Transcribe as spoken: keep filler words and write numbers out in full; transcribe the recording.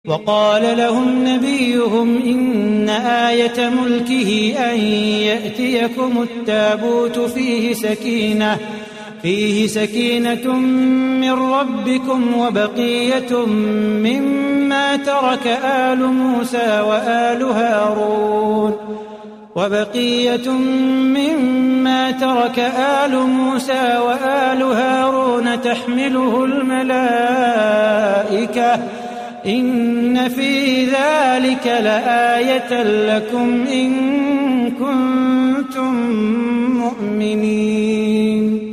وقال لهم نبيهم إن آية ملكه أن يأتيكم التابوت فيه سكينة فيه سكينة من ربكم وبقية مما ترك آل موسى وآل هارون وبقية مما ترك آل موسى وآل هارون تحمله الملائكة إن في ذلك لآية لكم إن كنتم مؤمنين.